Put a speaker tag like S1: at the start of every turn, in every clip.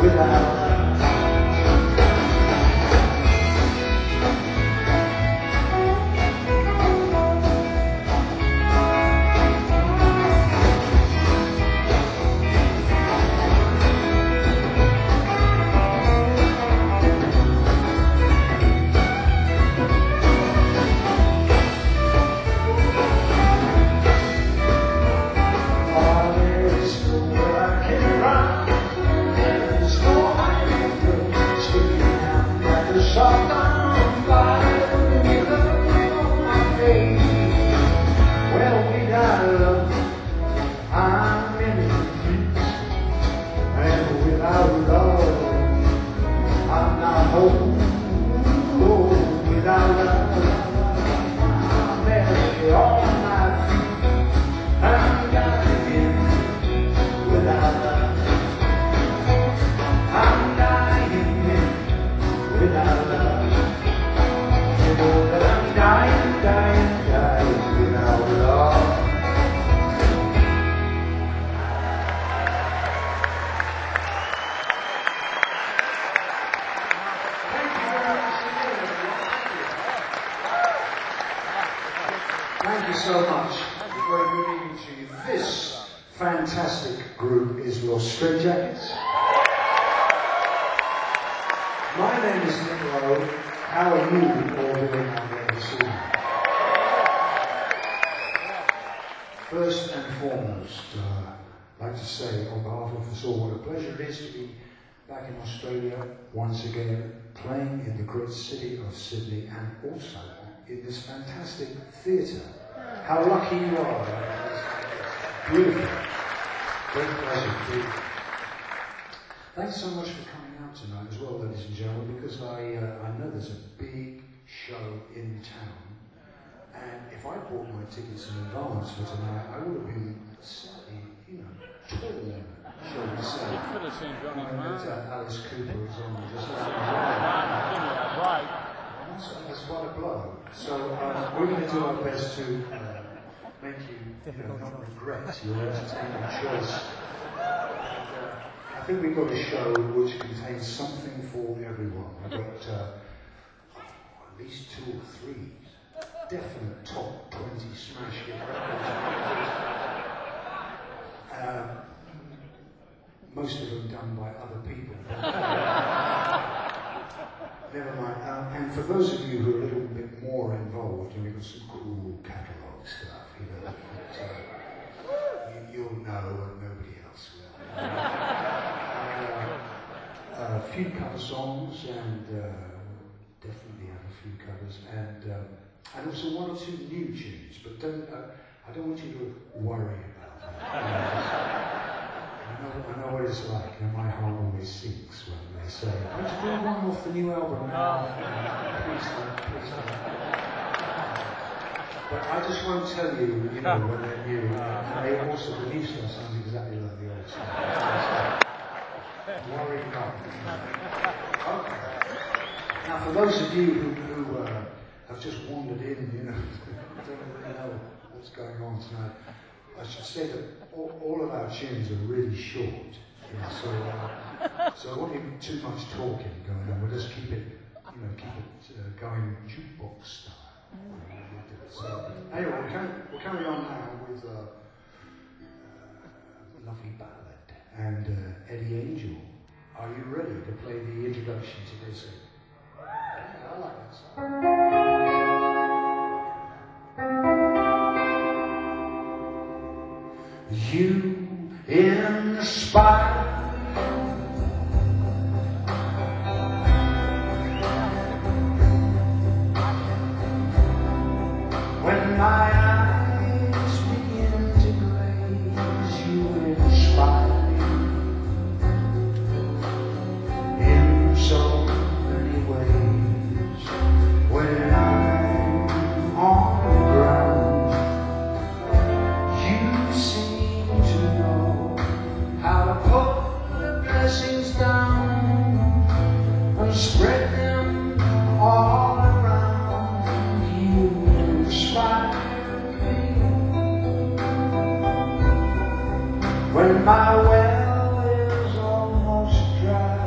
S1: Thank you so much. Very good evening to you. This fantastic group is Los Straitjackets. My name is Nick Lowe. How are you all doing out there this evening? First and foremost, I'd like to say on behalf of us all what a pleasure it is to be back in Australia once again, playing in the great city of Sydney and also in this fantastic theatre. How lucky you are. Beautiful. Great pleasure. Thanks so much for coming out tonight as well, ladies and gentlemen, because I know there's a big show in town. And if I bought my tickets in advance for tonight, I would have been slightly, torn, shall we say.
S2: You could have seen Johnny Marr.
S1: Alice Cooper is on just
S2: right.
S1: That's quite a blow. So we're going to do our best to make you, not regret your entertainment choice. I think we've got a show which contains something for everyone. I've got at least 2 or 3 definite top 20 smash hit records. Most of them done by other people. Never mind. And for those of you who are a little bit more involved, we've got some cool catalogue stuff, that you'll know and nobody else will. A few cover songs, and definitely have a few covers, and also 1 or 2 new tunes. But I don't want you to worry about that. I know what it's like. My heart always sinks when they say, "Why don't you do one off the new album now?" Please don't. But I just won't tell you, when they're new. They also, the new stuff sounds exactly like the old stuff. Worry not. Okay. Now, for those of you who have just wandered in, don't really know what's going on tonight, I should say that all of our tunes are really short. So I won't be too much talking going on. We'll just keep it going jukebox style. So anyway, we'll carry on now with a lovely ballad. And Eddie Angel, are you ready to play the introduction to this? Yeah, I like that song. You inspire when my eyes begin to glaze. You inspire in so many ways. When I'm on the ground, you seem to know how to put the blessings down and spread them all around. You inspire me when my well is almost dry.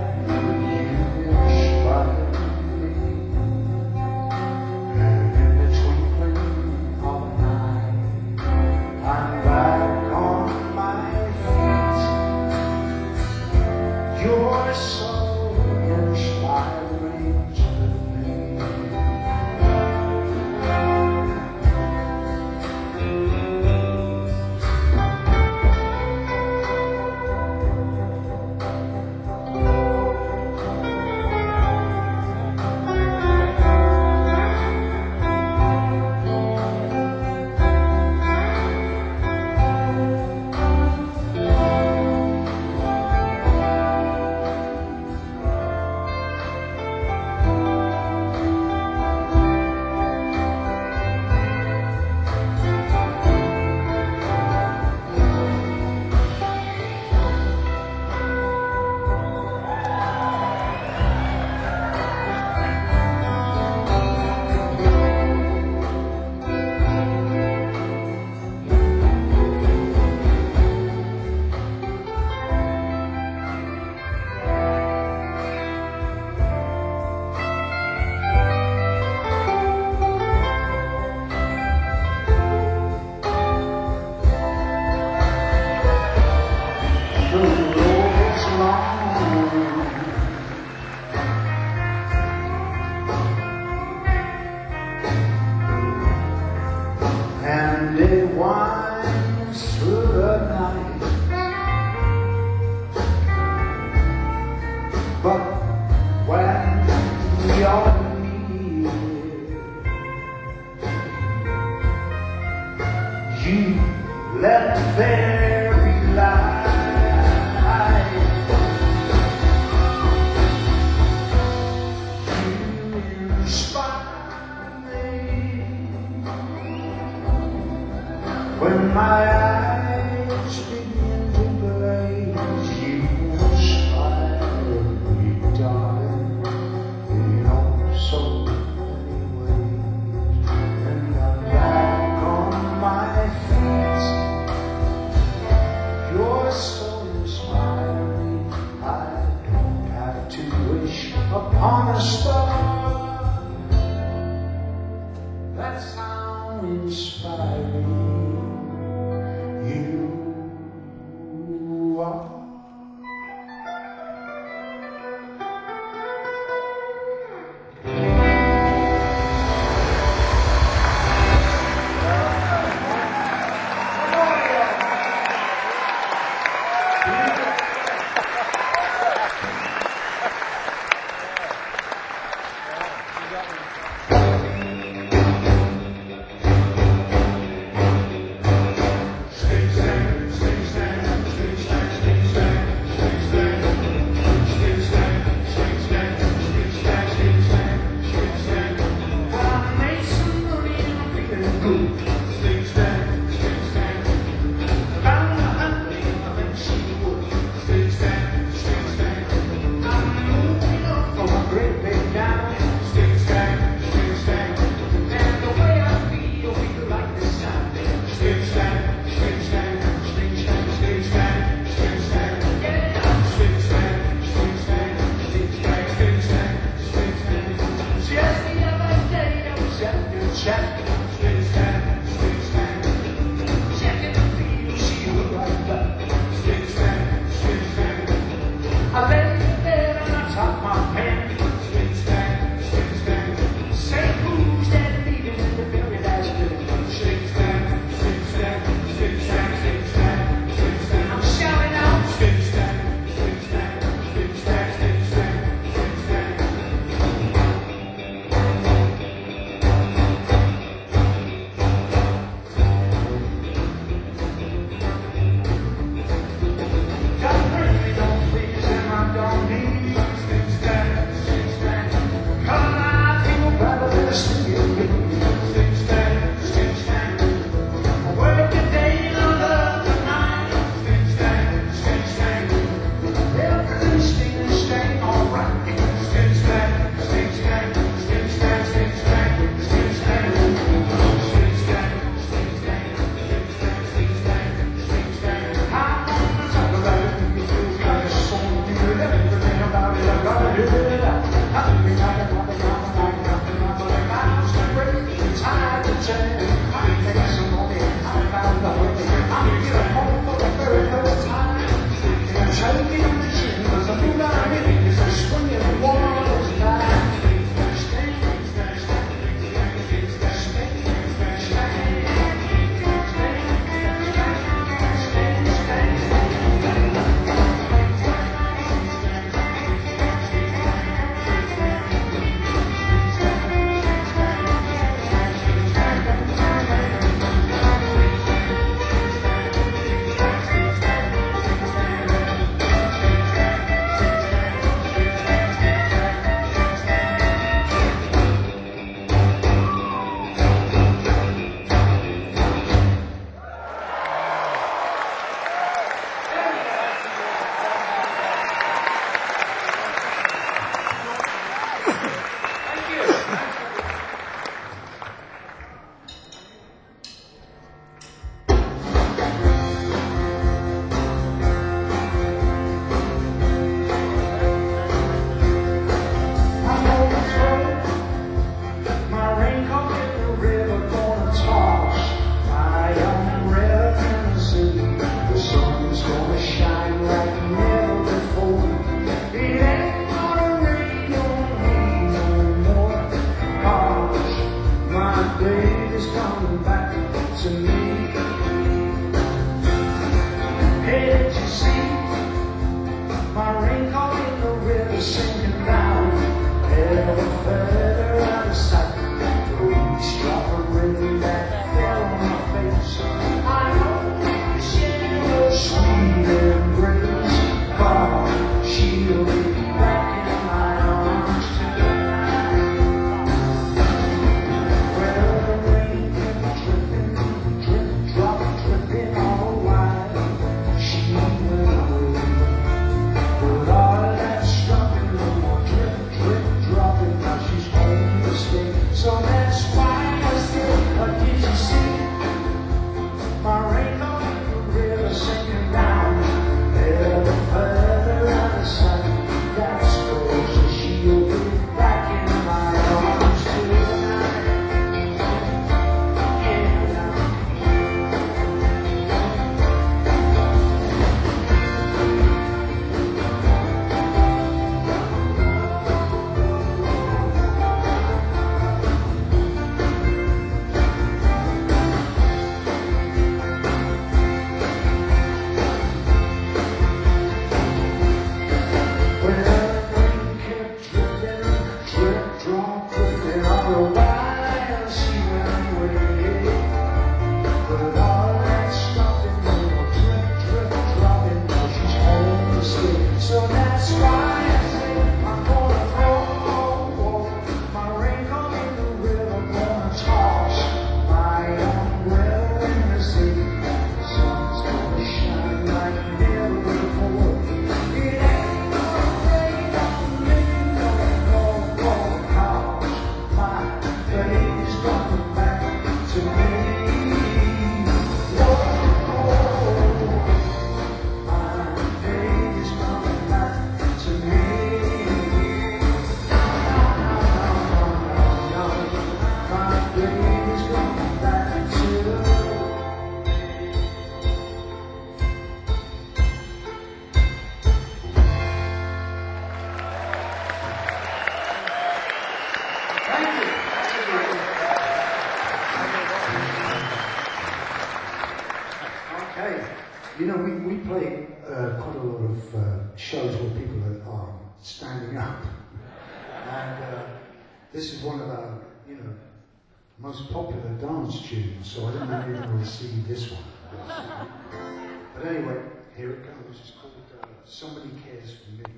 S1: a lot of shows where people are standing up. And this is one of our, most popular dance tunes, so I don't know if you're going to receive this one. But anyway, here it comes. It's called Somebody Cares for Me.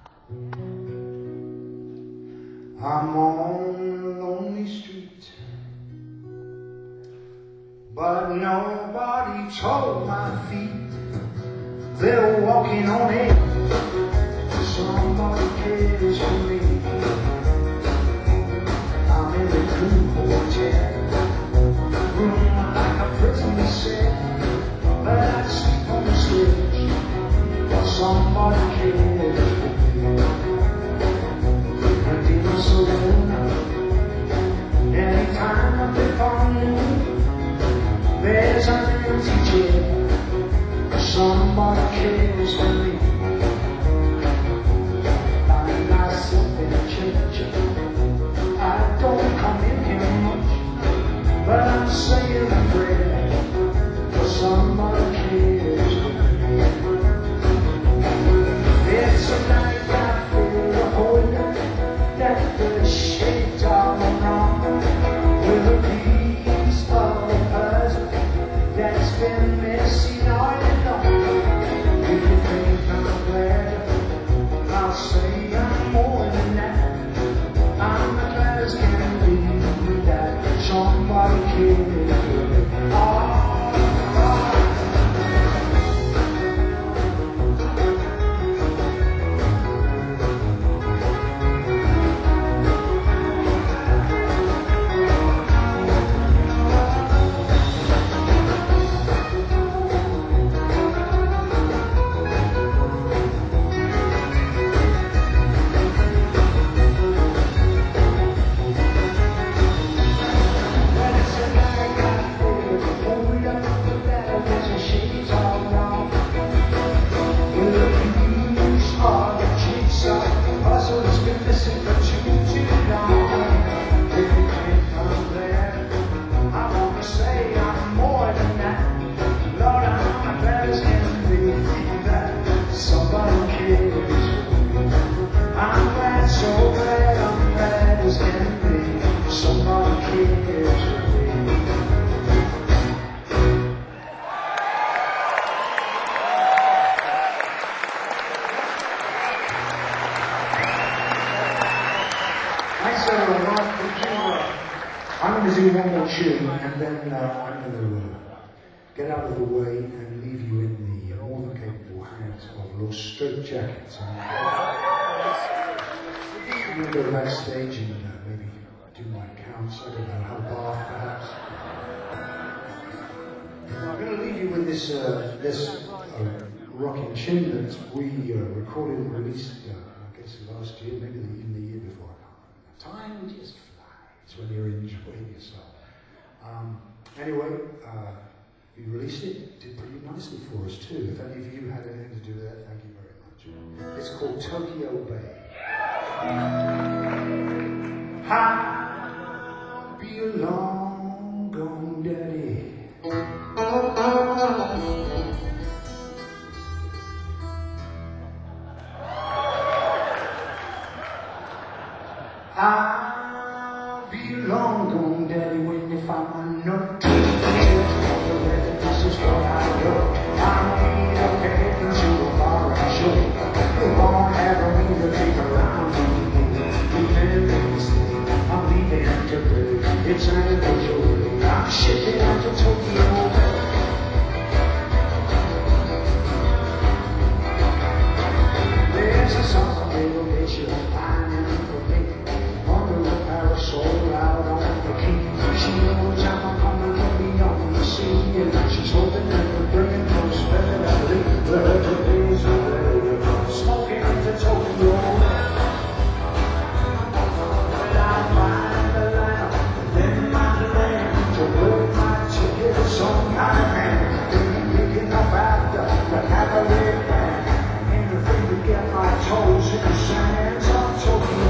S1: I'm on a lonely street, but nobody told my feet they're walking on it. Somebody cares for me. I'm in the cool hotel room like a prison cell, but I sleep on the stage. Somebody cares for me. I'm feeling so lonely. Anytime I pick on you, there's an empty chair. Somebody cares for me. Find myself in a church. I don't come in here much, but I'm saying a prayer for somebody cares for me. It's a night I feel the whole night that the shades are wrong, with a piece of the puzzle that's been missing all along. If you think I'm glad, I'll say I'm more than that. I'm glad as can be that somebody cares for me. I'm going to do one more tune, and then I'm going to get out of the way and leave you in the more than capable hands of Los Straitjackets. I'm going to go backstage and maybe do my counts. I don't know, have a bath perhaps. I'm going to leave you with this rocking tune that we recorded and released, I guess last year, maybe even the year before. Time just flies when you're enjoying yourself. Anyway, we released it. Did pretty nicely for us too. If any of you had anything to do with that, thank you very much. It's called Tokyo Bay. I'll be a long gone daddy. I'll be long gone daddy when you find my note. This is what I go. I'll need a bed into a bar and show. You won't have a ring to take around me. I'm leaving today. It's time to go. I'm shipping out to Tokyo. There's a song that'll get you finding for me. Under the parasol out on the key. She knows I'm coming from beyond the sea. And she's hoping that we're bringing prosperity. The hurting days are ready. Smoking into Tokyo. But I'll find the lamp, then find the land to work my ticket sometime. And picking up after the cabaret band. Anything to get my toes in the sands of Tokyo.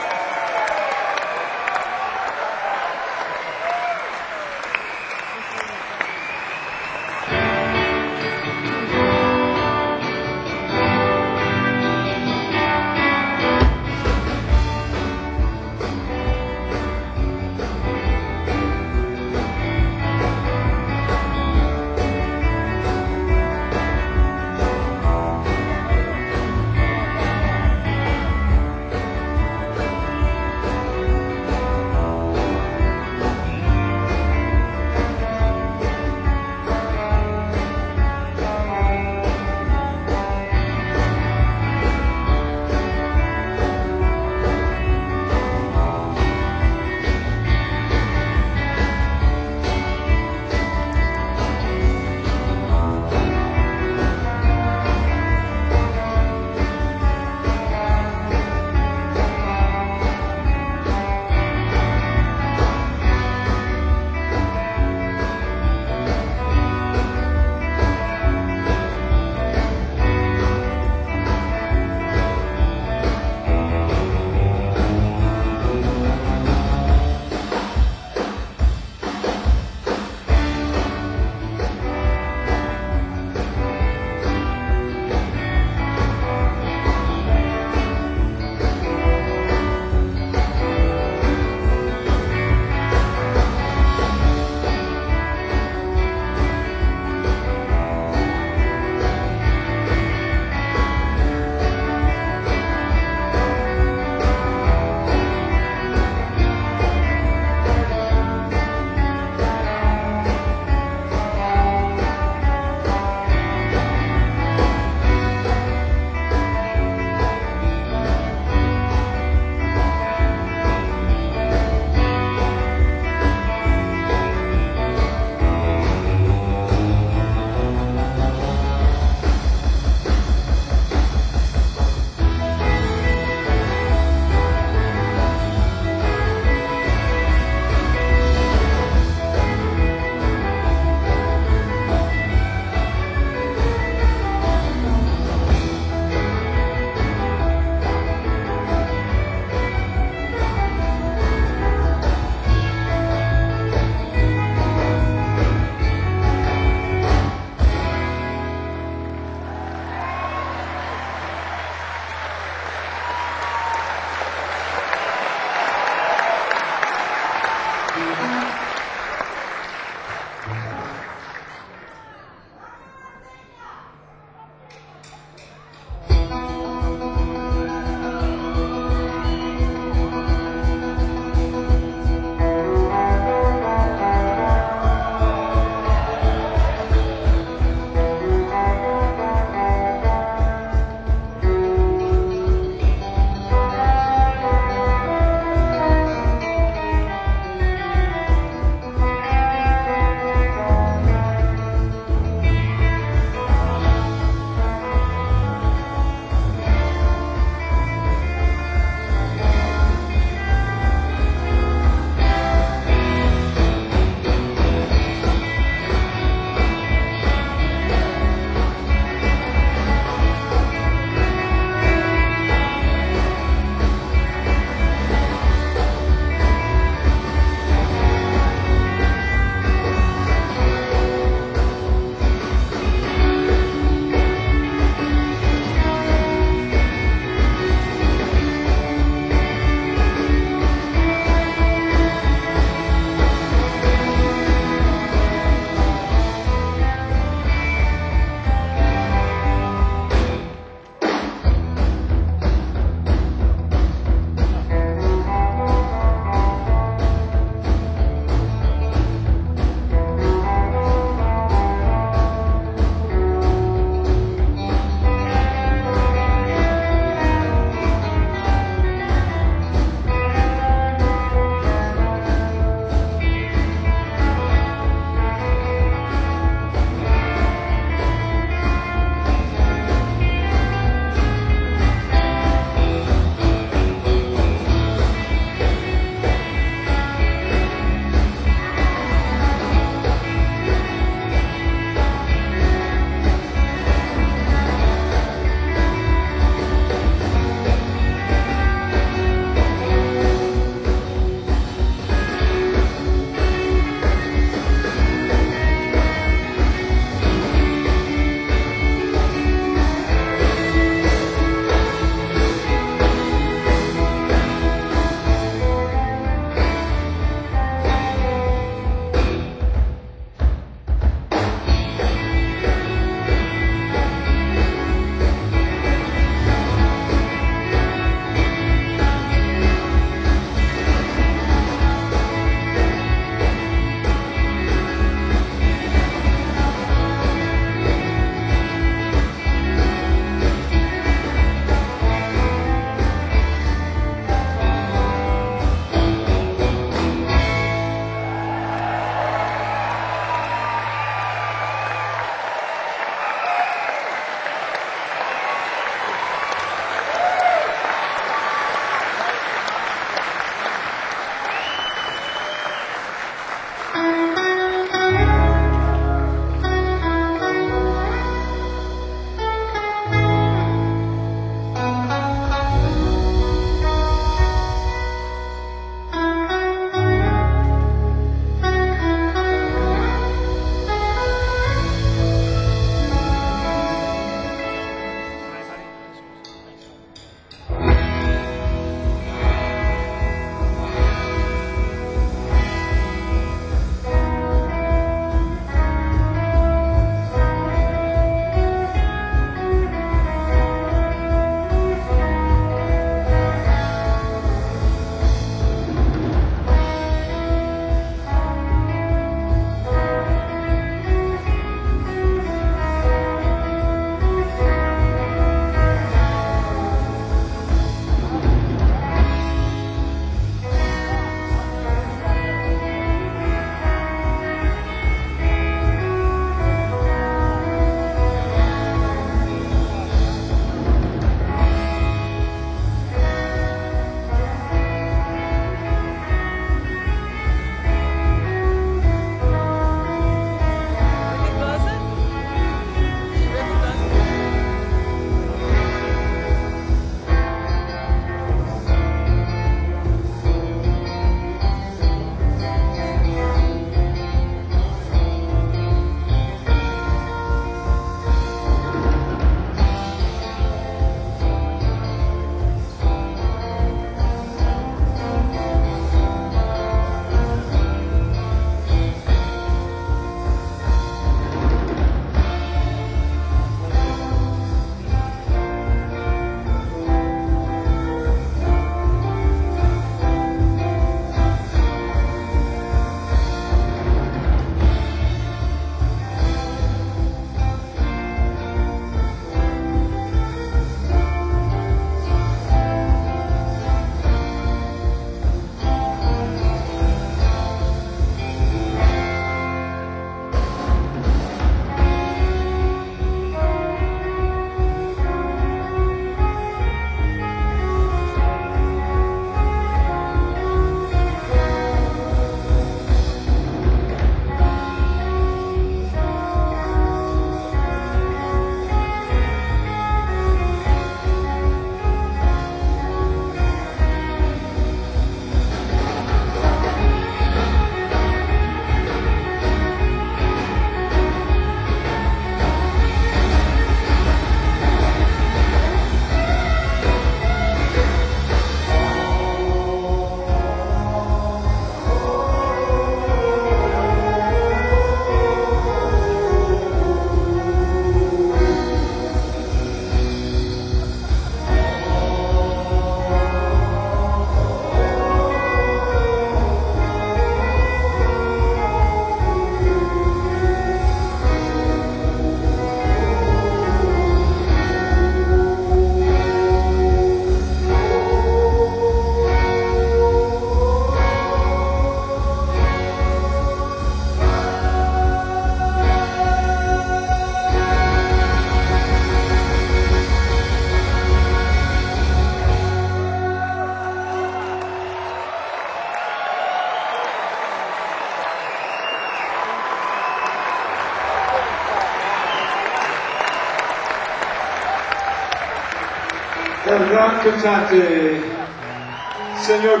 S3: gran cantante, Señor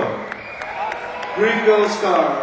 S3: Gringo Star.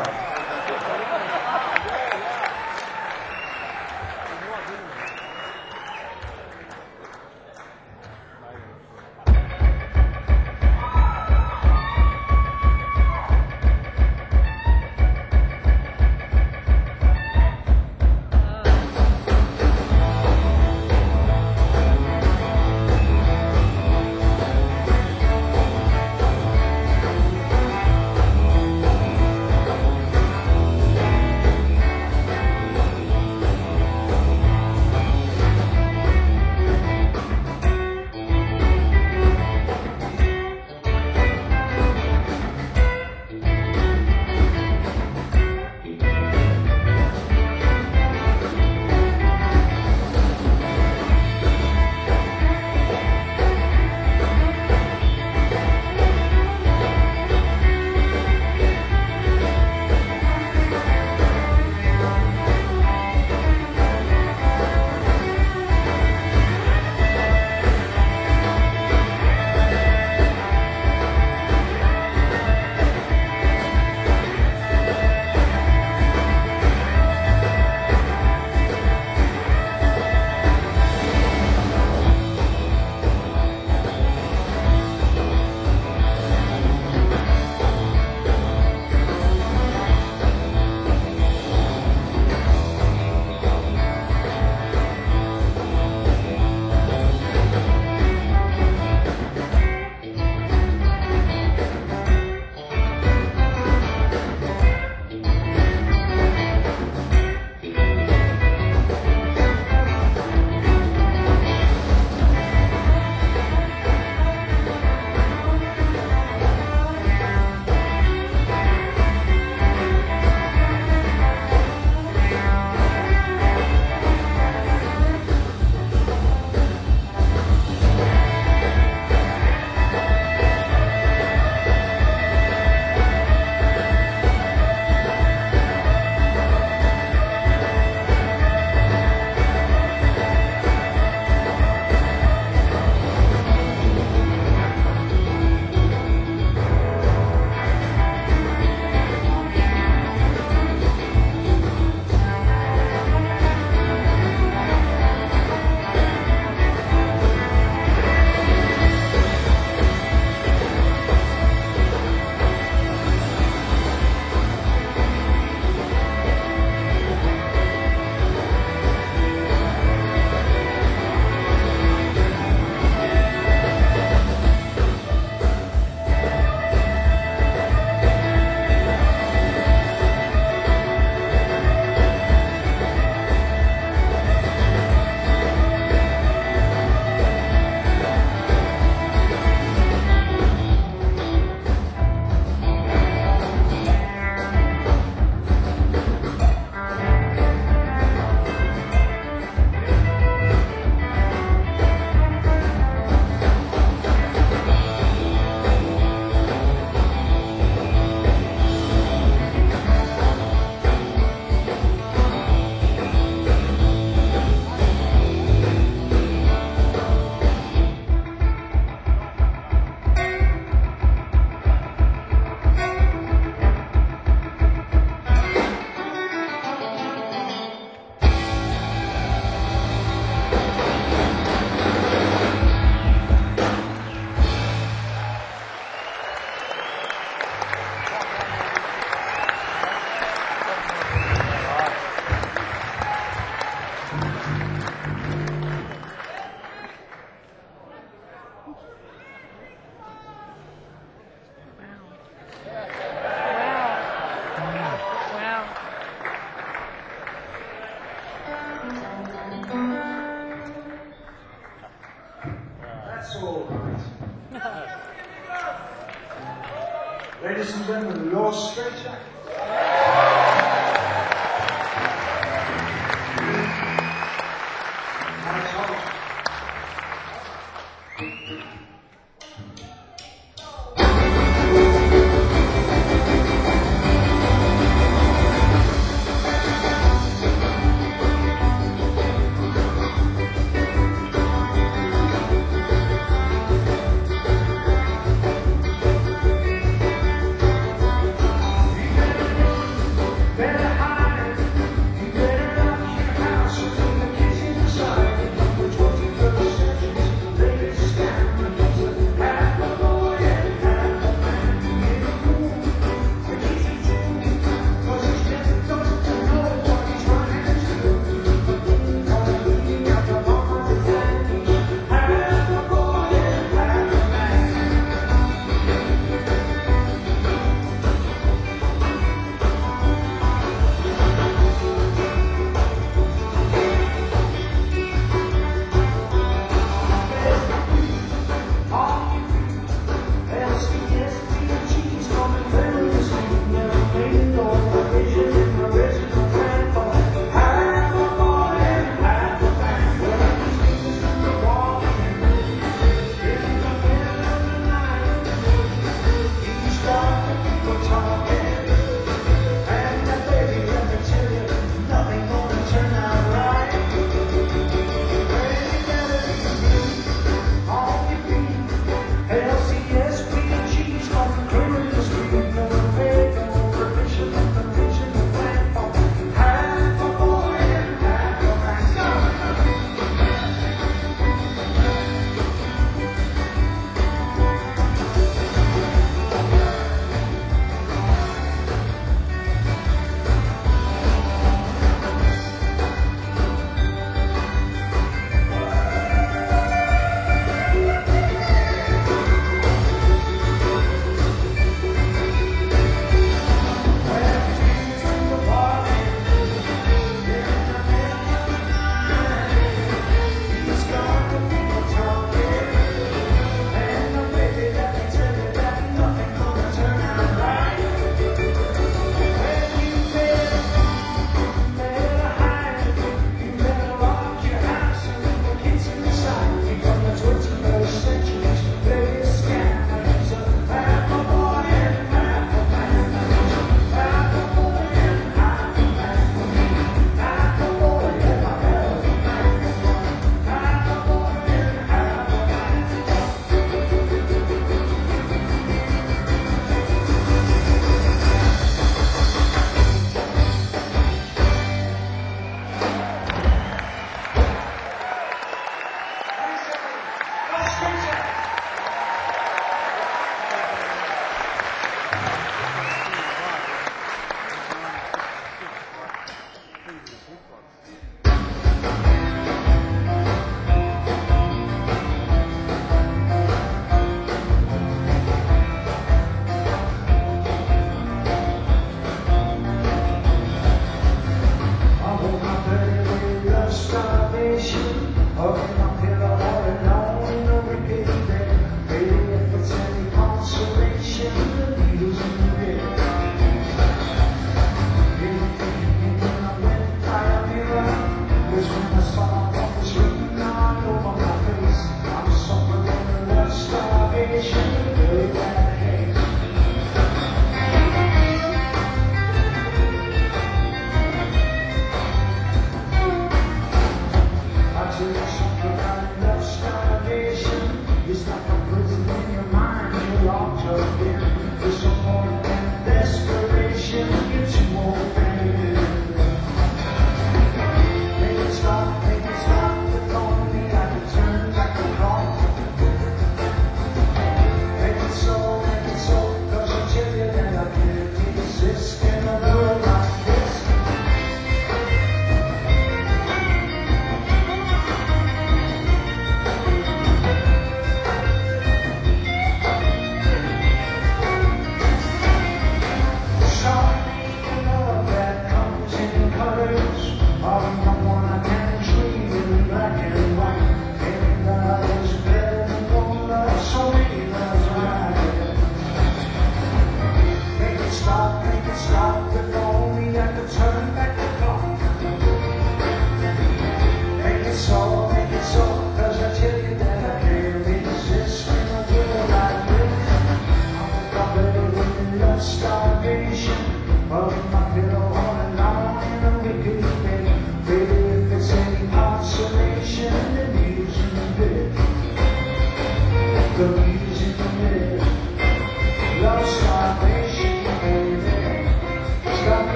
S1: Ladies and gentlemen, yours straight up.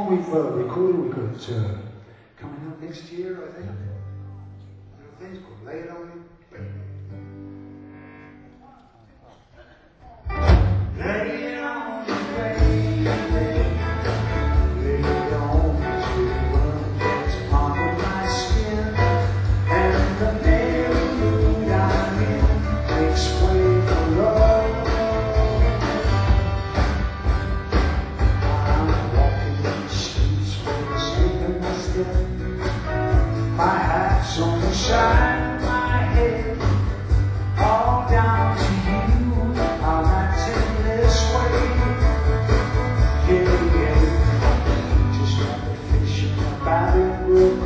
S1: we've recorded. We've got coming out next year, I think. Little things called Lay It On Me, Baby. Lay it on me, baby. Lay it on me till the blood gets under my skin. And the merry mood I'm in makes way for love. I'm walking the streets with a sleep in my step. My hat's on the side of my head. All down to you, I'm acting this way. Yeah, yeah. Just like a fish in a battered brook.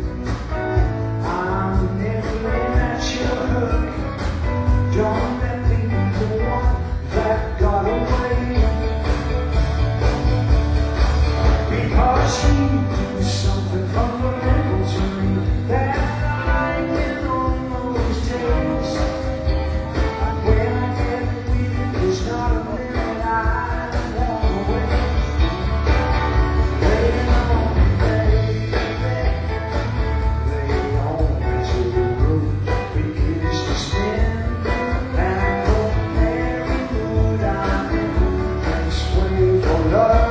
S1: I'm nibbling at your hook. Don't let me be the one that got away. Because you do something fundamental to me that I can almost taste. When I get with you, there's not a minute I wanna waste. Lay it on me, baby. Lay it on me till the room begins to spin. And the merry mood I'm in makes way for love.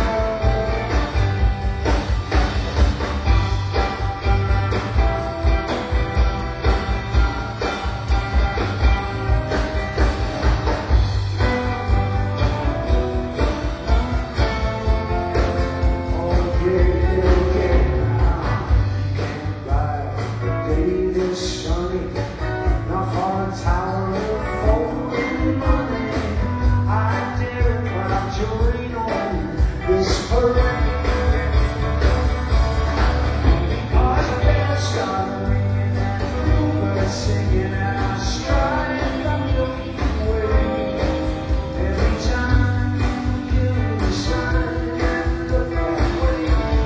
S1: Singing and I stride up the way. Every time you give me a sign and look that way.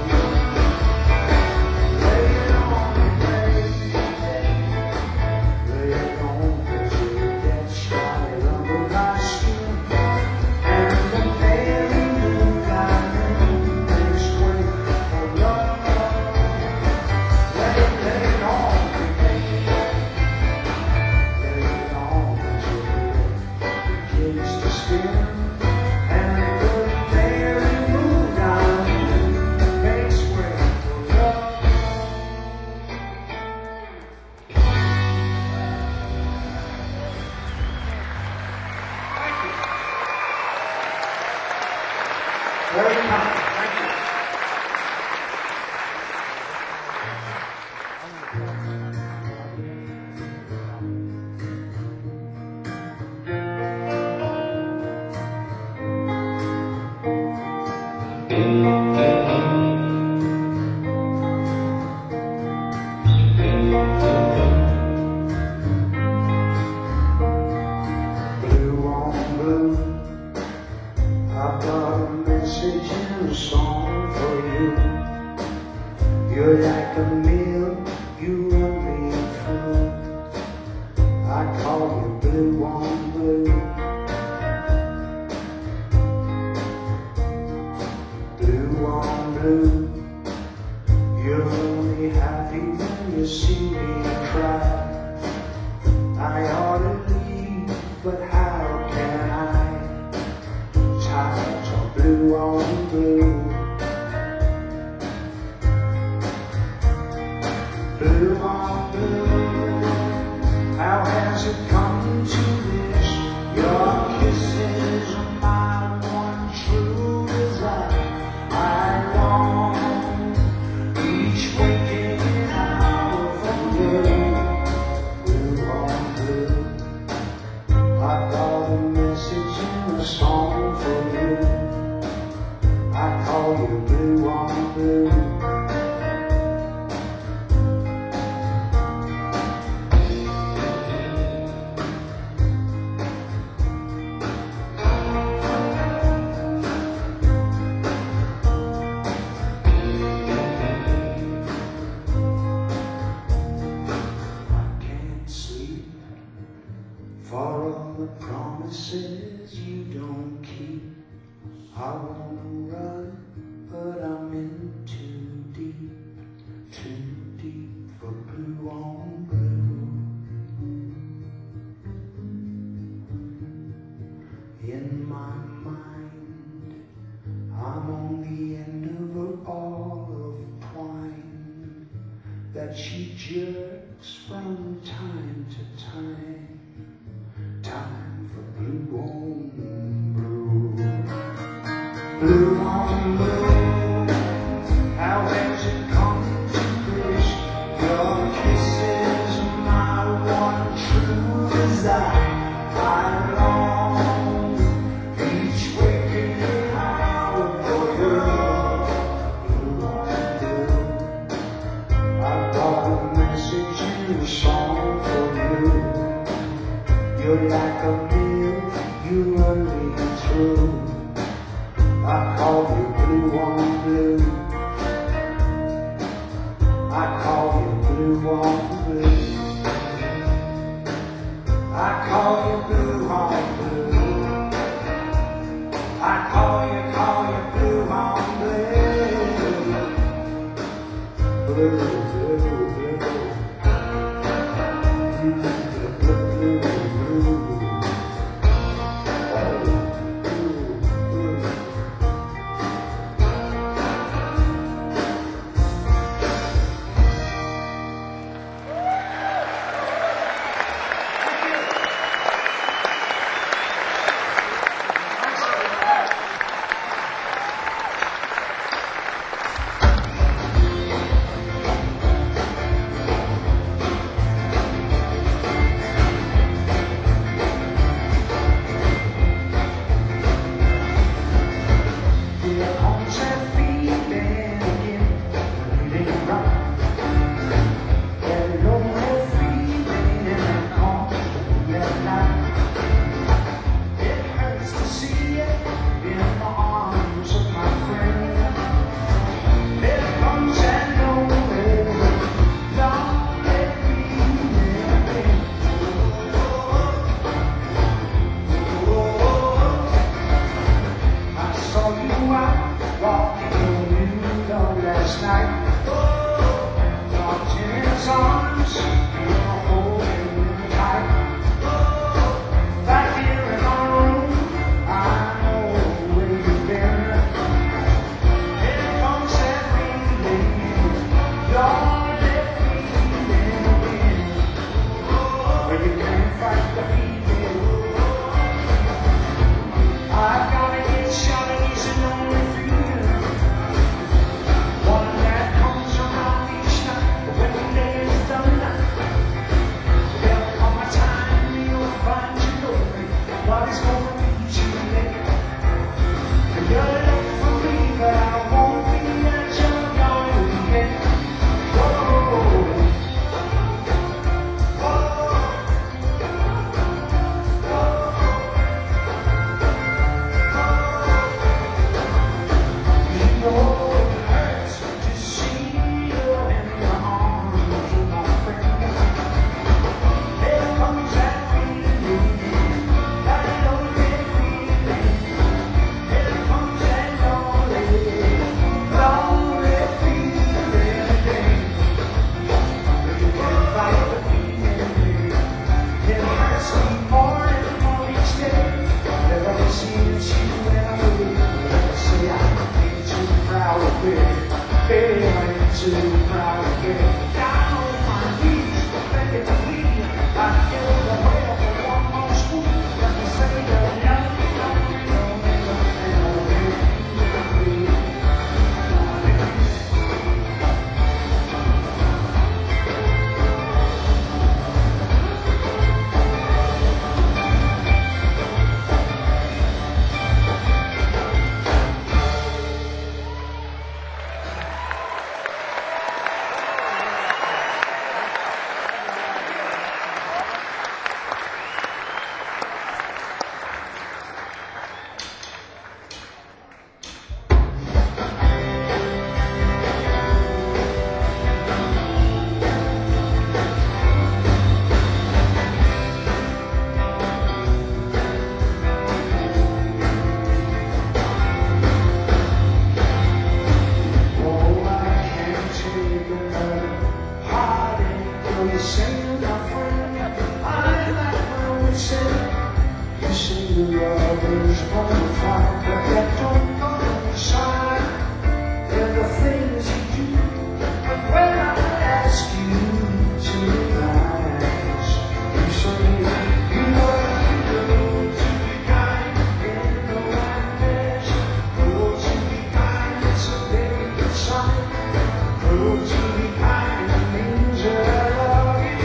S1: Lay it on me, baby. Lay it on me till it gets right under my skin. And the merry mood I'm in makes way for love. Lay it on me, baby. Lay it on me till it begins to spin. And the merry mood I'm in makes way for love. Very kind. Thank you. Blue on blue, I've got a message and a song for you. You're like a meal, you run me through. I call you blue on blue. Blue on blue, you're only happy when you see me cry. I ought to leave, but how can I? Times are blue on blue. Blue on blue, how has it come to this? Your kisses are my one true desire. I long each waking hour for you. Blue on blue, I've got a message and a song for you. I call you blue on blue. For all the promises you don't keep. I wanna run, but I'm in on blue. In my mind, I'm on the end of a ball of twine that she jerks from time to time. Time for blue on blue. Blue on blue. How has it come to this? Your kisses are my one true desire. I long each waking hour for you. Blue on blue. I've got a message and a song for you. You're like a meal you run me through. I call you blue on blue. I call you blue on blue. I call you blue on blue. I call you blue on blue. Blue, blue, blue. Blue, blue, blue. know you're saying, my friend, I like my own say. You say your love is on the fire, but that don't go inside. They're the things you do, and when I ask you to rise, you say you know what to do to be kind in the right place. Oh, to be kind, it's a very good sign. Oh, to be kind means that I love you.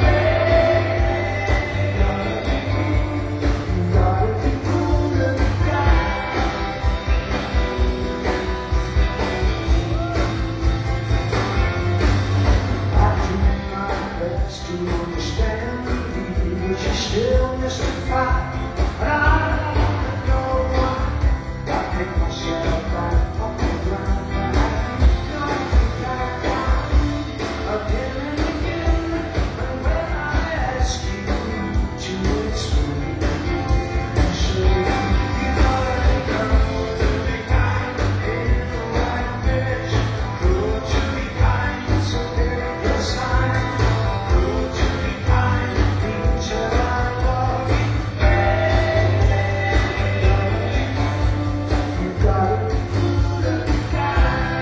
S1: Still mystified, and I don't know why. I pick myself back off the ground, and I keep going back again and again. And when I ask you to explain, you say you gotta go to be kind in the right place. Good to be kind, it's a very good sign. Good to be kind means that I love you. You gotta be good to be kind.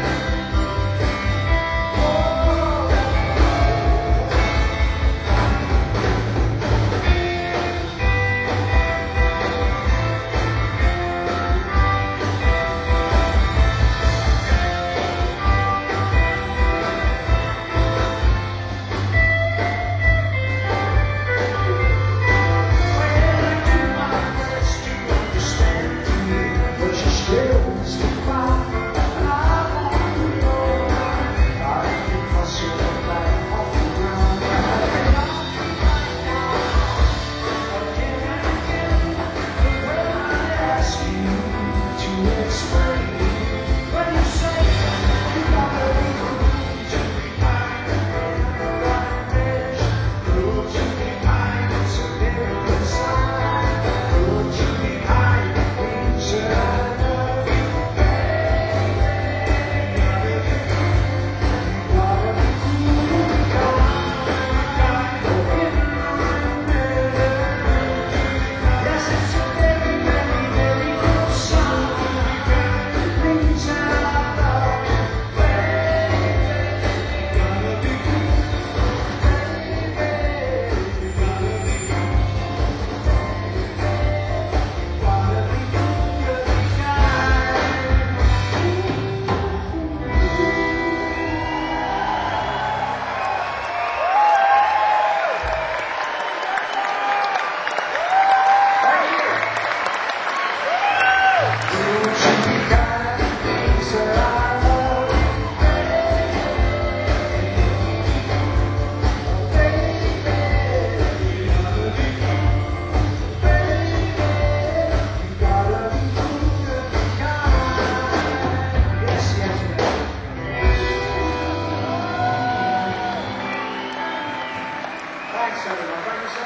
S1: Thanks, everyone. Thank you so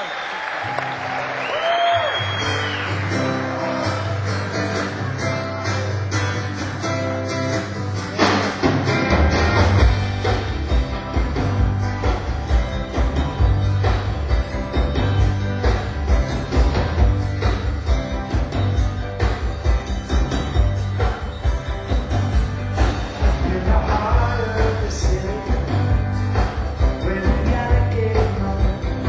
S1: much. In the heart of the city, where the alligator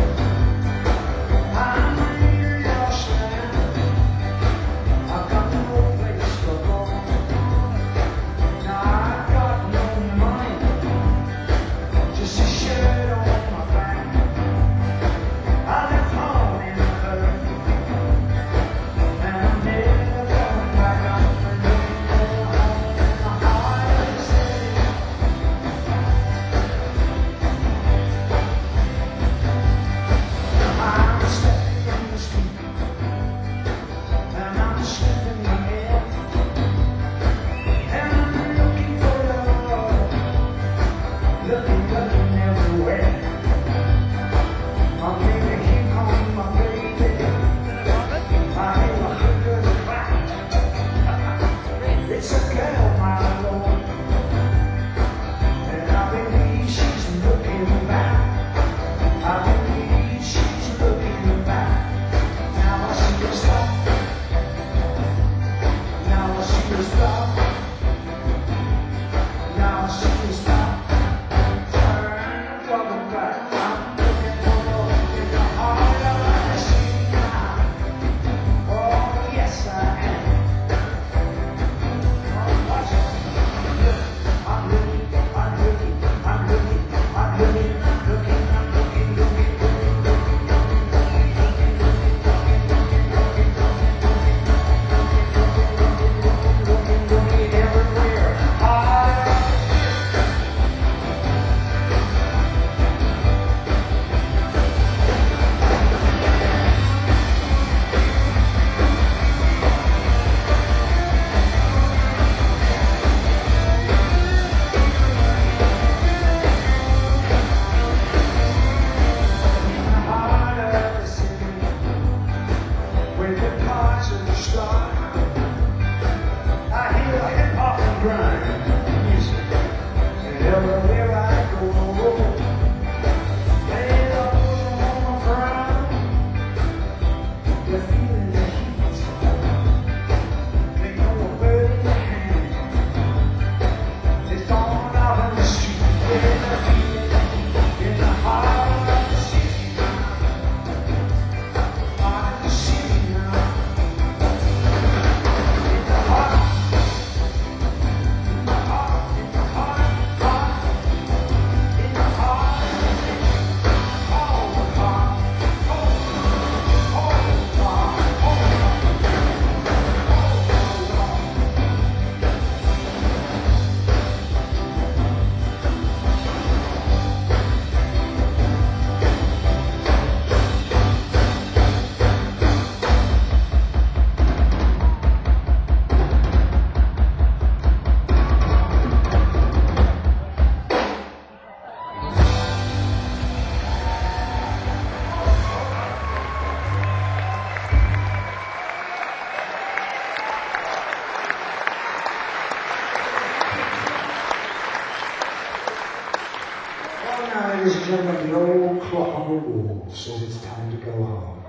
S1: Ladies and gentlemen, the old clock on the wall says it's time to go home.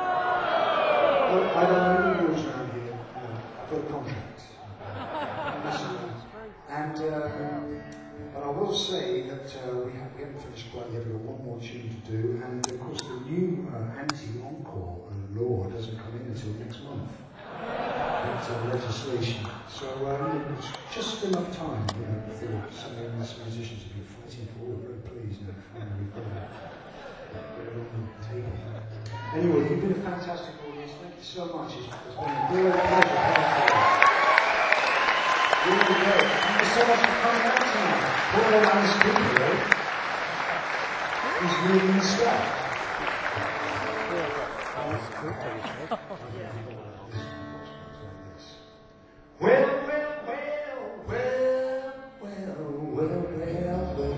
S1: I don't know any rules around here. I've got a contract. But I will say that we haven't finished quite yet. We've got one more tune to do, and of course the new anti-encore law doesn't come in until next month. It's legislation. So it's just enough time, for some of us musicians to be fighting for. We're very pleased now. Finally, we've got it on the table. Anyway, you've been a fantastic audience. Thank you so much. It's been a real pleasure. Really great. Thank you so much for coming out tonight. Poor old Alice Cooper, he's moving the stuff. Well, well, well, well, well, well, well, well.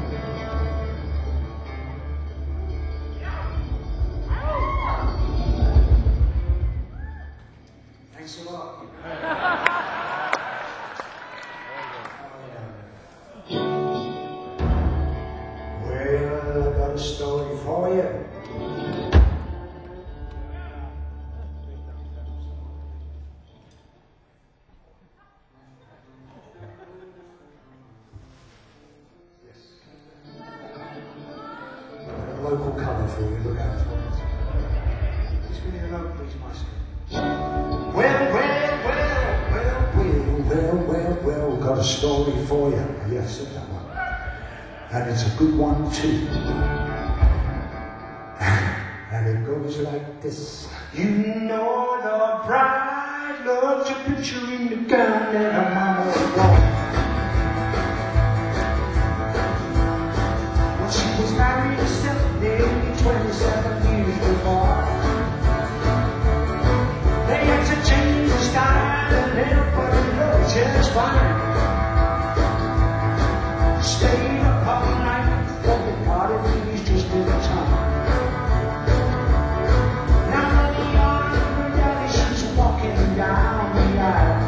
S1: Thanks a lot. Well, I got a story for you. Local colour for you, look out for it. It's going to be a local, please, my son. Well, got a story for you. Yeah, I said that one. And it's a good one, too. And it goes like this. You know the bride loves a picture in the gown that her mama wore. When she was married to 27 years before. They had to change the style and everybody looked just fine. Stayed up all night, but the party finished just in time. Now the young daddy, she's walking down the aisle.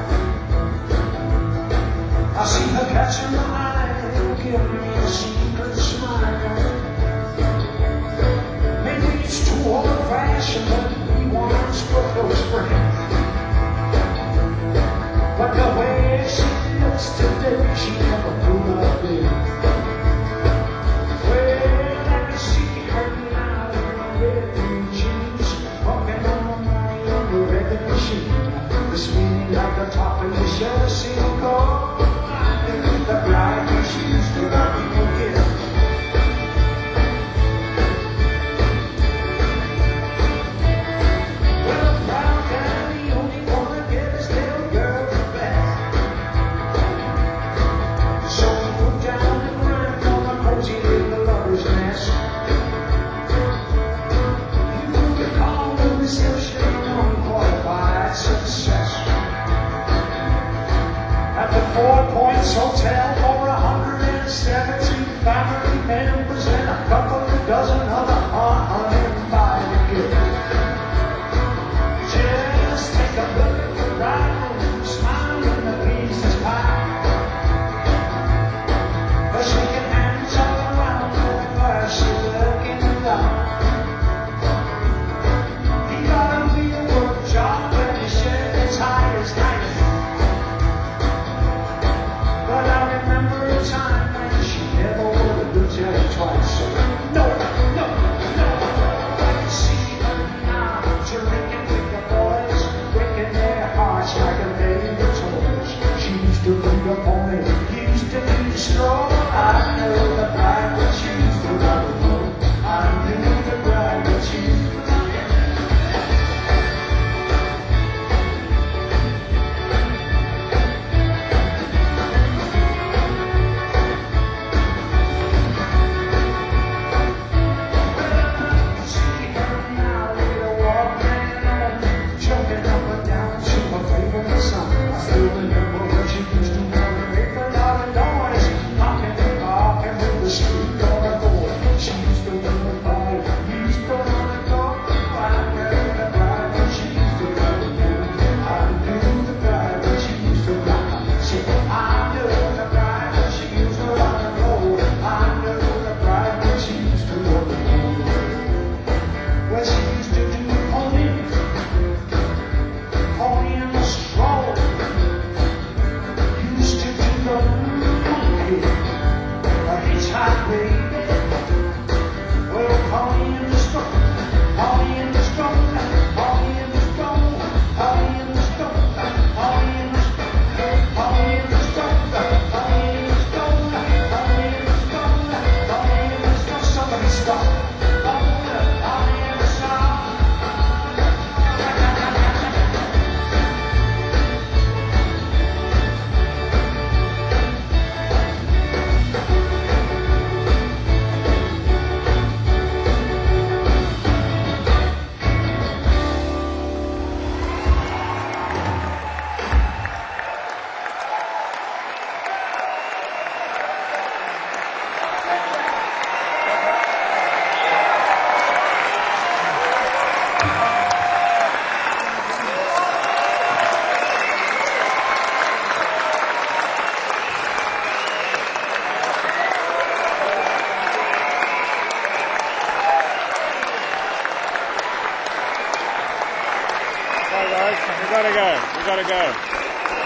S1: I see her catching my eye, give me a secret smile. It's too old-fashioned, but we once were close friends. But the way she looks today, she never grew up in. Well, I can see her now in her red blue jeans, walking on my own record machine. The spinning like the top of the shell, single gold. The bride when she used to love me again. Hotel for 117 family members and a couple of dozen other uninvited guests. Just take a look at the bride, smiling the business pie. But shaking hands all around with her, she looking down. He got a real work job and he said his high is nice. But I remember a time when she never would have
S2: gotta go. We gotta go.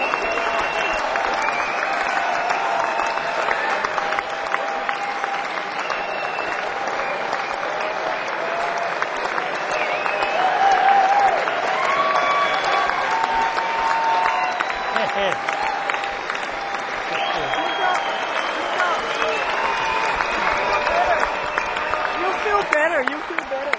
S4: You feel better. You feel better.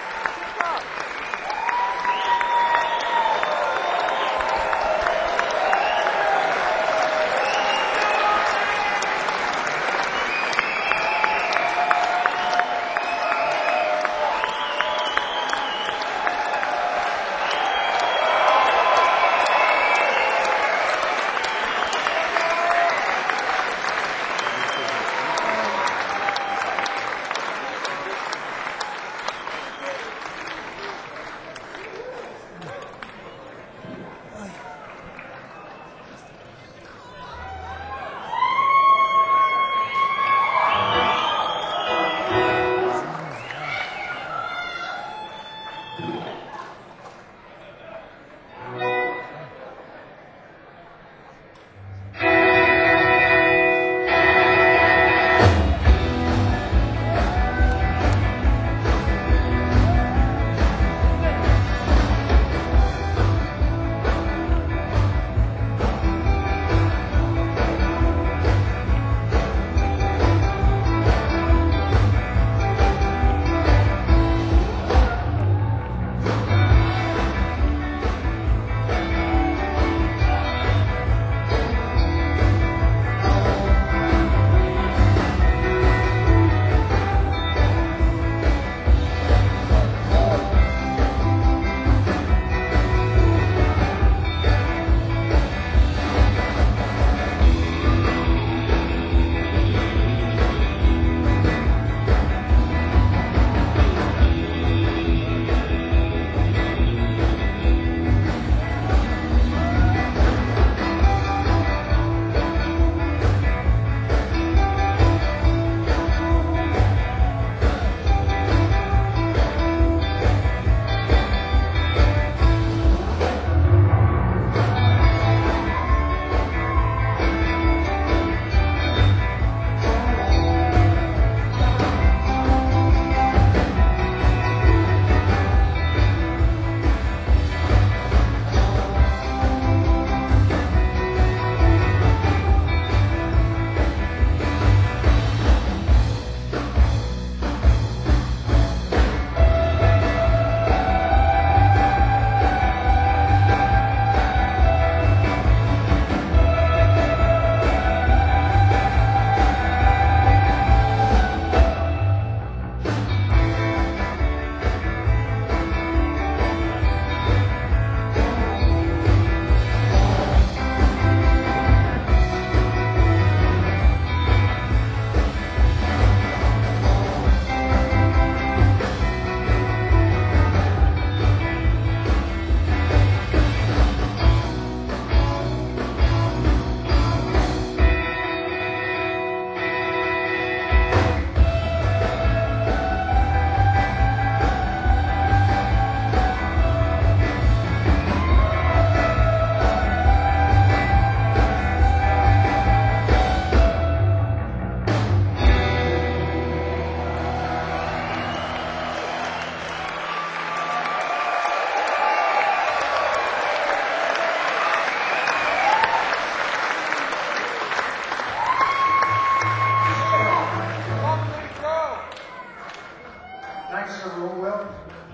S1: Thanks everyone. Well,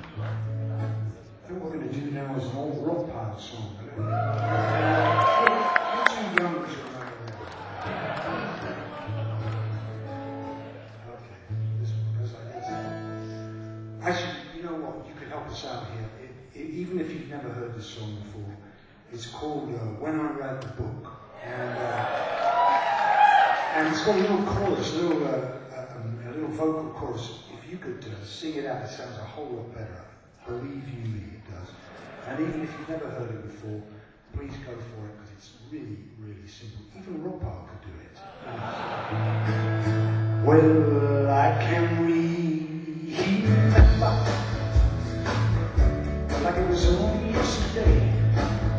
S1: I think what we're going to do now is an old rock pile song. You're too young to remember that. Okay, this one goes like this. Actually, you know what? You could help us out here. Even if you've never heard this song before, it's called When I Read the Book. And it's got a little chorus, a little vocal chorus. If you could sing it out, it sounds a whole lot better. Believe you me, it does. And even if you've never heard it before, please go for it, because it's really, really simple. Even Rockpile could do it. Well, I can remember like it was only yesterday.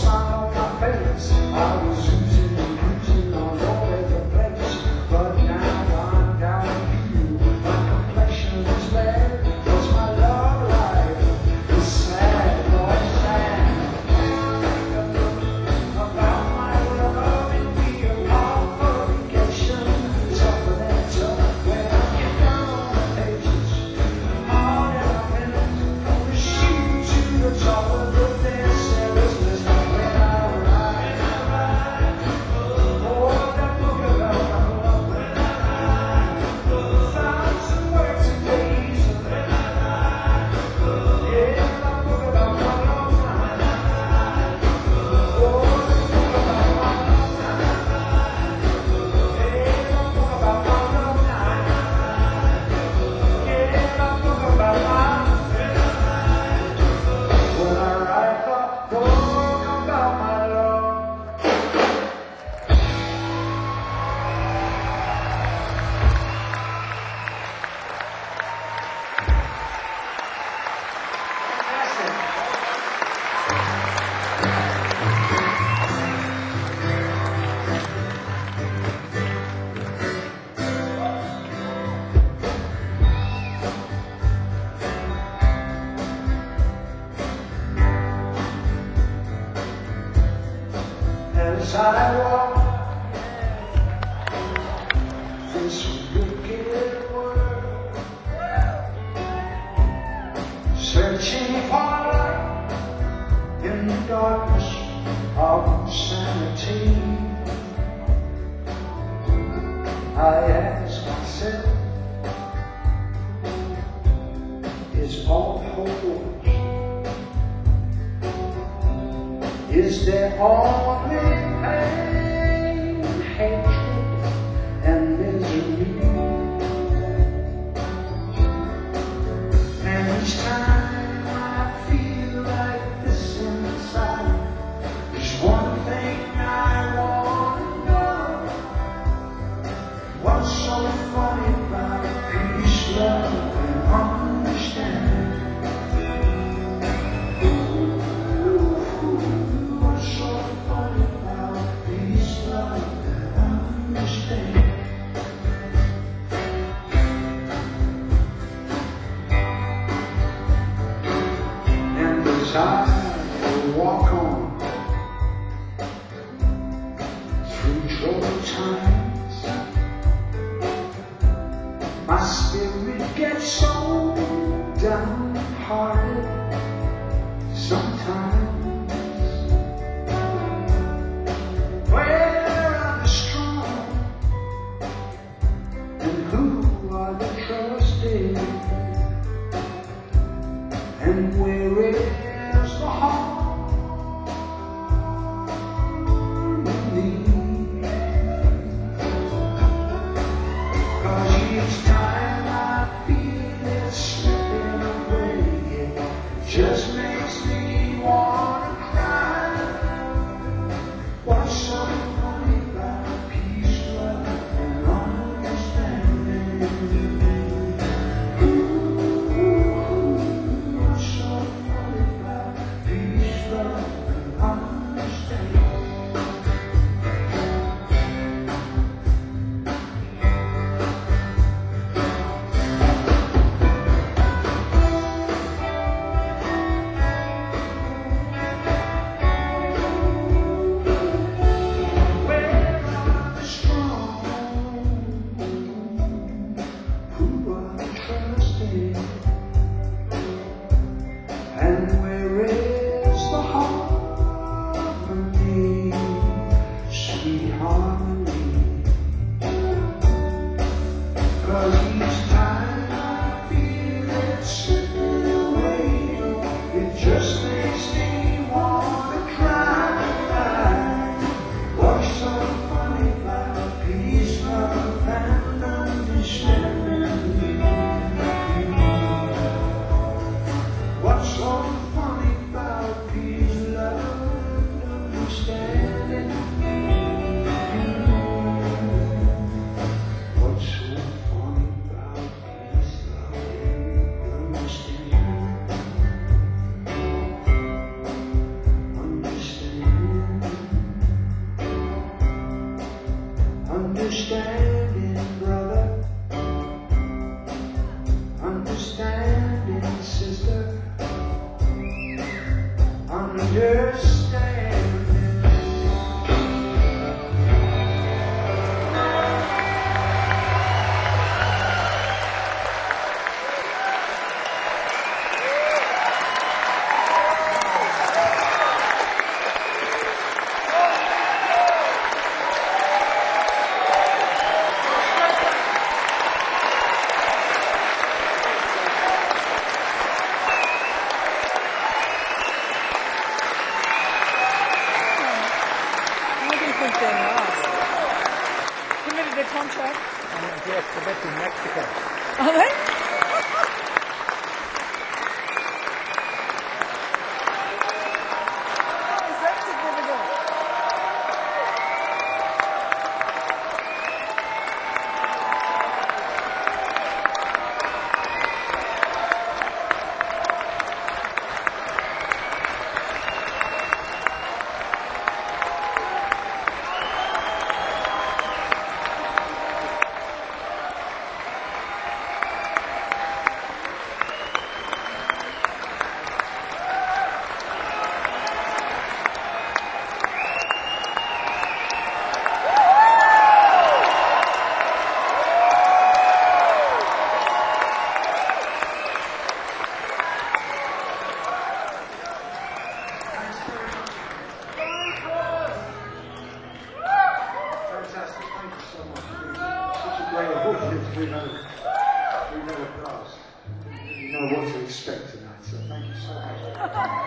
S1: smile on my face. I was oozing and cruising all over the place. But now I'm down to you. My complexion is bad. Cause my love life is sad, Lord, sad. About my love and be a complication. Tougher than tough when I get down on the pages. All that I've been gonna shoot to the top of the dance. When I ride, oh, that book about my love. When I found some words and days. Yeah, that book about my love. Oh, that book about my love. Yeah, that book about my love. Yeah, that book about my love. When I write the book about my love. As I walk this wicked world, searching for in the darkness of sanity, I ask myself, is all hope? Is there only pain, hatred, and misery? And each time I feel like this inside, there's one thing I want to know. What's so funny about peace, love, and understanding? What's so funny about peace, love, and understanding? And as I walk on
S4: their contract?
S5: Yes, Quebec in Mexico.
S4: Are they? Is that significant?
S1: Fantastic, thank you so much. It's been such a great audience we've had a blast. You know what to expect tonight, so thank you so much.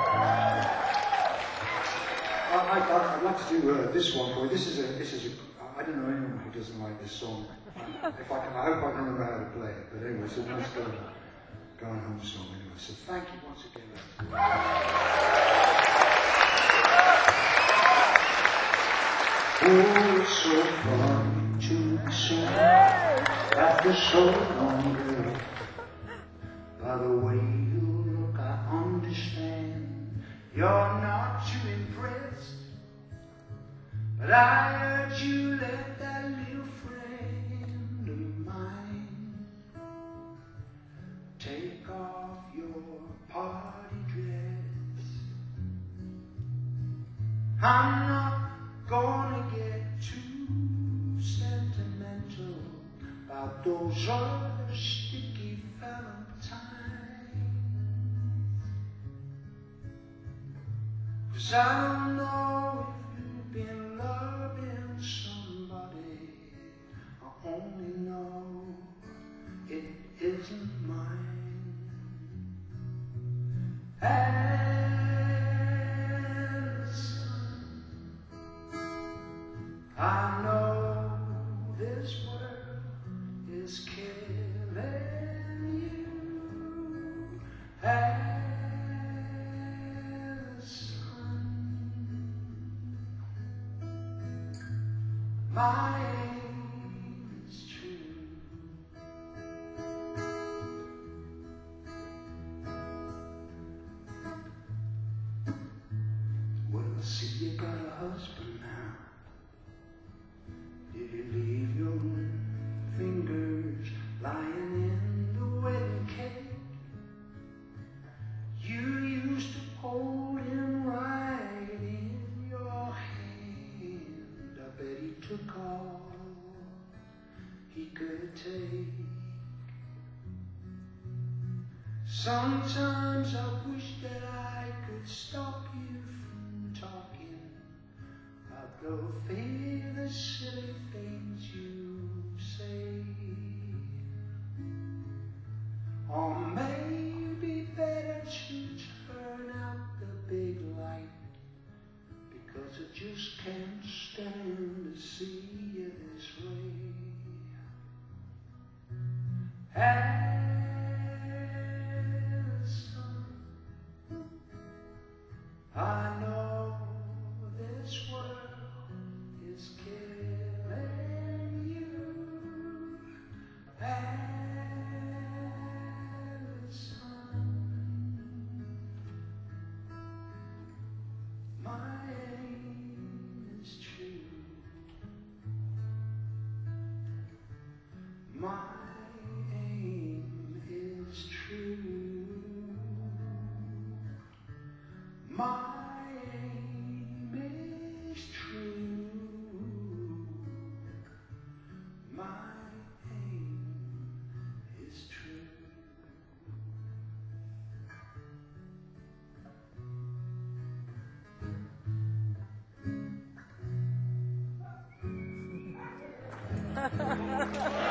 S1: I'd like to do this one for you. This is a. I don't know anyone who doesn't like this song. If I can, I hope I can remember how to play it. But anyway, it's a nice going home song anyway. So thank you once again. Oh, it's so fun to be seen after so long ago. By the way you look, I understand you're not too impressed. But I heard you let that little friend of mine take off your party dress. I'm not gonna get too sentimental about those other sticky valentines, 'cause I don't know if you've been loving somebody. I only know it isn't mine. I know this world is killing you as the sun. My aim is true. Well, I see you got a husband now. Did you leave your fingers lying in the wedding cake? You used to hold him right in your hand. I bet he took all he could take. Sometimes I wish that I could stop you from talking about the fear, the silly things you say. Or maybe better to turn out the big light, because I just can't stand to see you this way. And son, I know this world is killing you. And son, my aim is true. My aim is true. My aim is true. My aim is true.
S4: Ha ha ha ha.